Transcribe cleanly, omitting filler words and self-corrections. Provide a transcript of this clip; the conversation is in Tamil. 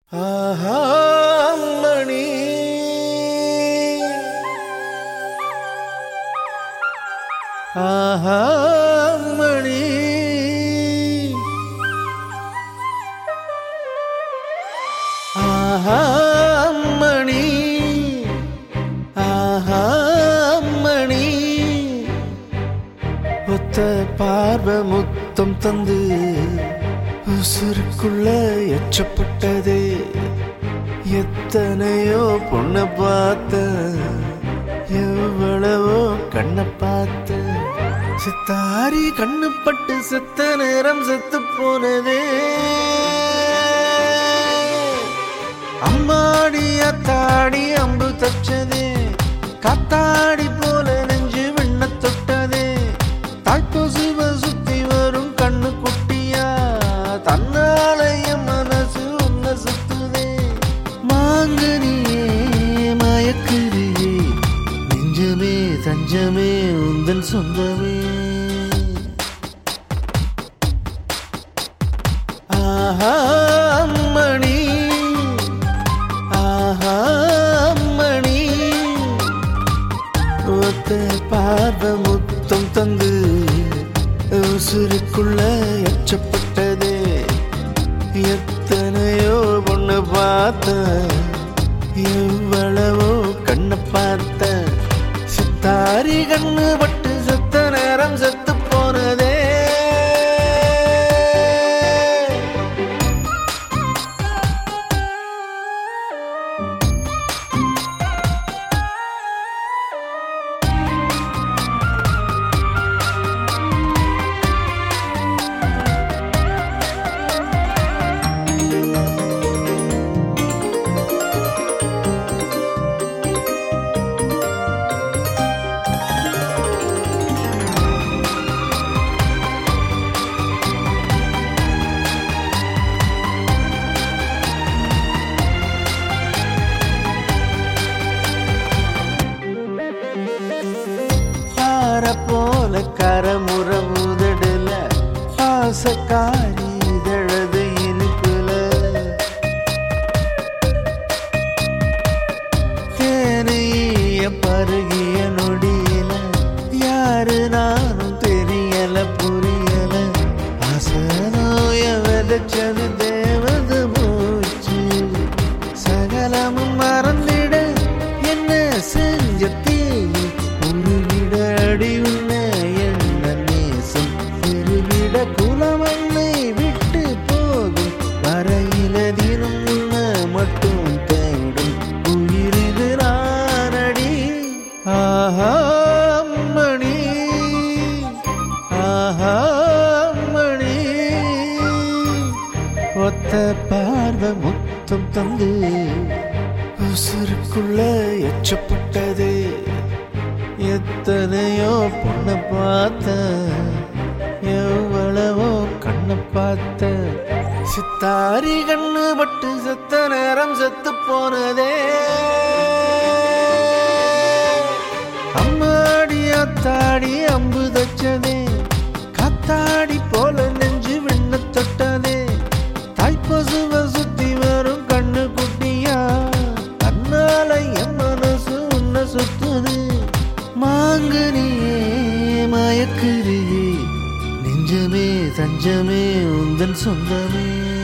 ஆஹா மணி ஆஹா மணி ஆஹா மணி ஆஹா மணி ஒத்த பார்வை முத்தம் தந்து உசுருக்குள்ள எச்சப்பட்டதே எத்தனையோ பொண்ணை பார்த்த எவ்வளவோ கண்ணை பார்த்த சித்தாரி கண்ணு பட்டு செத்த நேரம் செத்து போனதே அம்மாடி அத்தாடி அம்பு தச்சதே காத்தாடி போல நெஞ்சு விண்ண தொட்டதே தாய்ப்பசுவ சுத்தி வரும் கண்ணு குட்டியா தன்னாலய மனசு உன்ன சுத்துதே மாங்கனியே மயக்குறியே நெஞ்சமே தஞ்சமே உந்தன் சொந்தமே ஆஹா மணி ஆஹா மணி ஒத்த பார்வை முத்தம் தந்து உசுருக்குள்ள எச்சப்பட்டதே எத்தனையோ பொண்ணு பார்த்த எவ்வளவோ கண்ணை பார்த்த சித்தாரி கண்ணு பட்டு செத்த நேரம் செத்து போனதே போல கரமுற முதடல பாசக்காரி இதழது இனிப்புல தேனைய பருகிய நொடியில யாரு நானும் தெரியல புரியல அசனோய விதைச்சது தேவத மூச்சு சகலமும் மறந்திட என்ன செஞ்ச தீ அடி உன்ன என்ன நேசம் திருவிட குலமண்ணை விட்டு போகும் வரையில தினம் உன்ன மட்டும் தேடும் உயிரிது நானடி ஆஹா மணி ஆஹா மணி ஒத்த பார்வை முத்தம் தந்து உசுருக்குள்ள எச்சப்பட்டதே எத்தனையோ பொண்ணை பார்த்த எவ்வளவோ கண்ணை பார்த்த சித்தாரி கண்ணு பட்டு செத்த நேரம் செத்து போனதே அம்மாடி அத்தாடி அம்பு தச்சதே காத்தாடி போல நெஞ்சு விண்ண தொட்டதே தாய்ப்பசுவ சுத்தி வரும் கண்ணு குட்டியா தன்னால என் மனசு உன்ன சுத்துது மாங்கனியே மயக்குறியே நெஞ்சமே தஞ்சமே உந்தன் சொந்தமே